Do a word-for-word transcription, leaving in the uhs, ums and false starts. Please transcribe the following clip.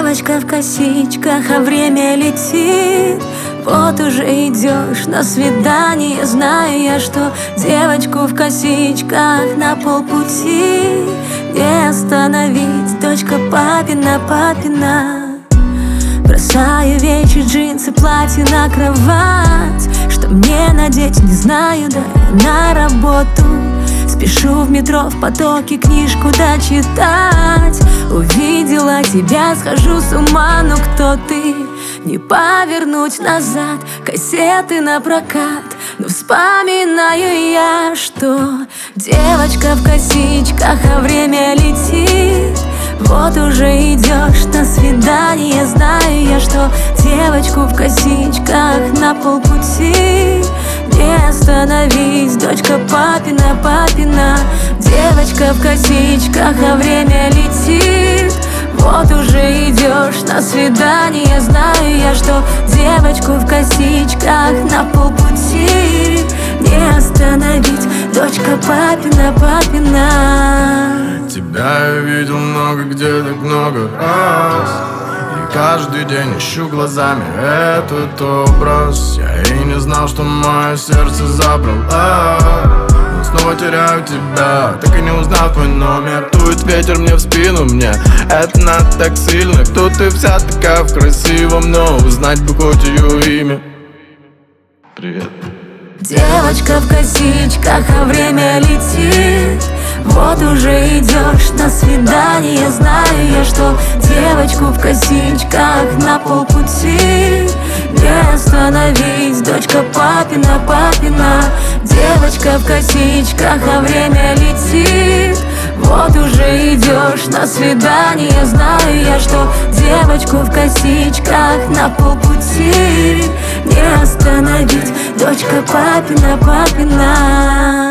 Девочка в косичках, а время летит. Вот уже идешь на свидание, знаю я, что девочку в косичках на полпути не остановить. Дочка папина, папина. Бросаю вещи, джинсы, платье на кровать. Что мне надеть, не знаю, да на работу. Спешу в метро, в потоке книжку дочитать. Увидела тебя, схожу с ума, ну кто ты? Не повернуть назад, кассеты на прокат. Но вспоминаю я, что девочка в косичках, а время летит. Вот уже идешь на свидание, знаю я, что девочку в косичках на полпути не остановить. Дочка папина, папина. Девочка в косичках, а время летит. Вот уже идешь на свидание, знаю я, что девочку в косичках на полпути не остановить. Дочка папина, папина. Тебя я видел много где, так много раз. И каждый день ищу глазами этот образ. Я и не знал, что мое сердце забрало. Но снова теряю тебя, так и не узнал твой номер. Дует ветер мне в спину, мне это надо так сильно. Кто ты вся такая в красивом, но узнать бы хоть ее имя. Привет. Девочка в косичках, а время летит. Вот уже идешь на свидание, знаю я, что девочку в косичках на полпути не остановить. Дочка папина, папина. Девочка в косичках, а время летит. Вот уже идешь на свидание, знаю я, что девочку в косичках на полпути не остановить. Дочка папина, папина.